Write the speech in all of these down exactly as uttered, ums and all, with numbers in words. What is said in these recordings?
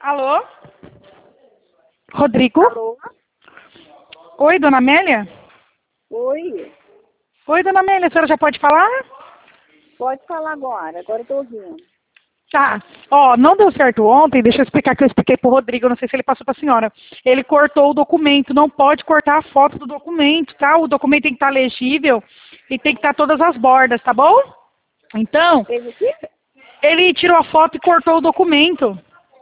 Alô? Rodrigo? Alô? Oi, dona Amélia? Oi? Oi, dona Amélia, a senhora já pode falar? Pode falar agora, agora eu tô ouvindo. Tá. Ó, não deu certo ontem, deixa eu explicar que eu expliquei pro Rodrigo, não sei se ele passou pra senhora. Ele cortou o documento, não pode cortar a foto do documento, tá? O documento tem que estar legível e tem que estar todas as bordas, tá bom? Então, Fez o quê? ele tirou a foto e cortou o documento.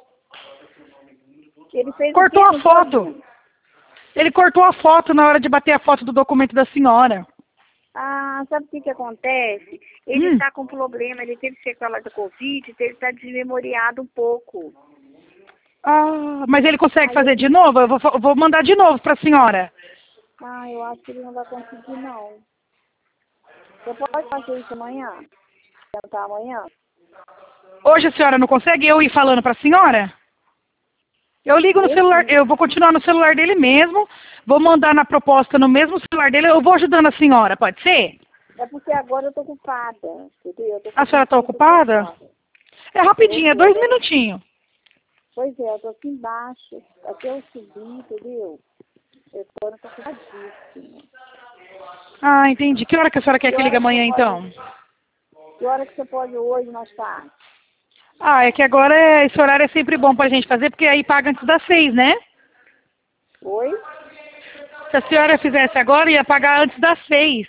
Ele fez Cortou o quê? a Não tô foto. ouvindo. Ele cortou a foto na hora de bater a foto do documento da senhora. Ah, sabe o que que acontece? Ele Hum. está com problema, ele teve sequela da Covid, então ele está desmemoriado um pouco. Ah, mas ele consegue Aí fazer ele- de novo? Eu vou, fa- vou mandar de novo pra senhora. Ah, eu acho que ele não vai conseguir, não. Você pode fazer isso amanhã? Tentar amanhã? Hoje a senhora não consegue eu ir falando pra senhora? Eu ligo no Esse? celular, eu vou continuar no celular dele mesmo, vou mandar na proposta no mesmo celular dele, eu vou ajudando a senhora, pode ser? É porque agora eu tô ocupada, entendeu? Eu tô A senhora fazendo tá coisa ocupada? ocupada. É rapidinho, é Eu tô, dois né? minutinhos. Pois é, eu tô aqui embaixo, até eu subir, entendeu? Eu tô, eu tô ocupadíssima. Ah, entendi. Que hora que a senhora quer Que que ligue hora que você amanhã, então? pode, que hora que você pode hoje mais tarde? Ah, é que agora é- esse horário é sempre bom pra gente fazer, porque aí paga antes das seis, né? Oi? Se a senhora fizesse agora, ia pagar antes das seis.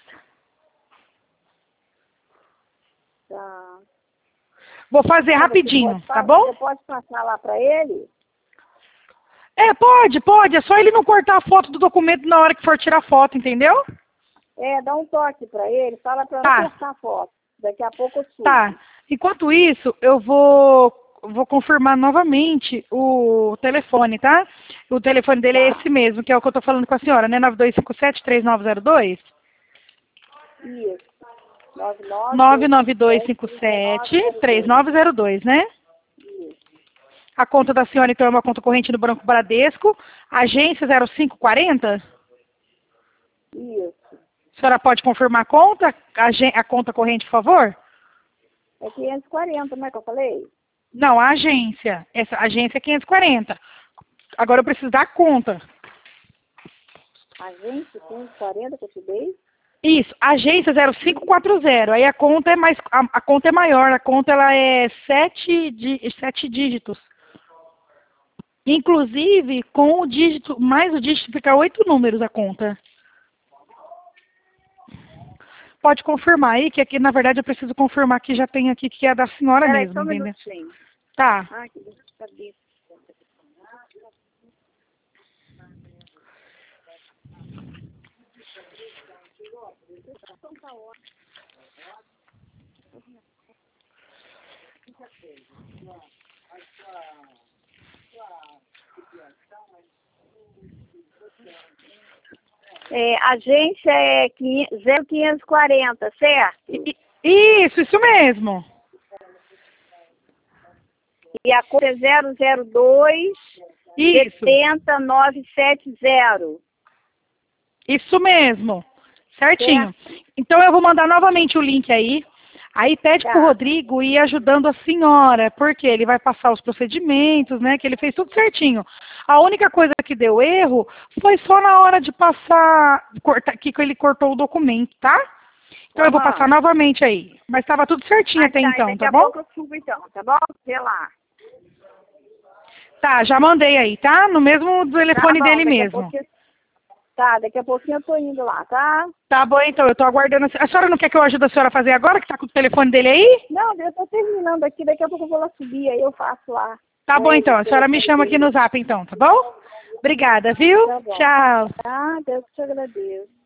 Tá. Vou fazer Ah, você rapidinho, pode, tá pa- bom? você pode passar lá pra ele? É, pode, pode. É só ele não cortar a foto do documento na hora que for tirar foto, entendeu? É, dá um toque pra ele, fala pra não Tá, cortar a foto. Daqui a pouco eu tá. subo. Enquanto isso, eu vou, vou confirmar novamente o telefone, tá? O telefone dele é Tá. esse mesmo, que é o que eu tô falando com a senhora, né? nove dois cinco sete, três nove zero dois? Isso. nove nove nove dois nove dois sete cinco três nove sete, zero três dois. nove zero dois, né? Isso. A conta da senhora, então, é uma conta corrente no Banco Bradesco, agência zero cinco quarenta. Isso. A senhora pode confirmar a conta, a, gen- a conta corrente, por favor? É quinhentos e quarenta, não é que eu falei? Não, a agência. Essa agência é quinhentos e quarenta. Agora eu preciso da conta. A gente, quinhentos e quarenta que eu te dei? Isso, agência zero cinco quatro zero. Aí a conta é mais, a, a conta é maior, a conta ela é sete, di, sete dígitos. Inclusive, com o dígito, mais o dígito fica oito números a conta. Pode confirmar aí, que aqui na verdade eu preciso confirmar que já tem aqui que é da senhora Peraí, mesmo, só um entendeu? minutinho. Tá. Ah, que deixa eu saber. É, a agência é zero quinhentos e quarenta, certo? I- Isso, isso mesmo. E a conta é zero zero dois, Isso, setenta nove sete zero. isso mesmo. Certinho. Certo? Então eu vou mandar novamente o link aí. Aí pede pro Tá. Rodrigo ir ajudando a senhora, porque ele vai passar os procedimentos, né? Que ele fez tudo certinho. A única coisa que deu erro foi só na hora de passar, cortar, que ele cortou o documento, tá? Então eu vou Aham. passar novamente aí. Mas estava tudo certinho Ah, até tá. E então, daqui tá a bom? pouco eu subo então, tá bom? Vê lá. Tá, já mandei aí, tá? No mesmo Tá telefone bom, dele daqui a mesmo. pouquinho. Tá, daqui a pouquinho eu tô indo lá, tá? Tá bom, então, eu tô aguardando. A senhora não quer que eu ajude a senhora a fazer agora, que tá com o telefone dele aí? Não, eu tô terminando aqui, daqui a pouco eu vou lá subir, aí eu faço lá. Tá bom, É, então. o A senhora me telefone chama aqui dele. no zap, então, tá bom? Obrigada, viu? Tá bom. Tchau. Tá, Deus te agradeço.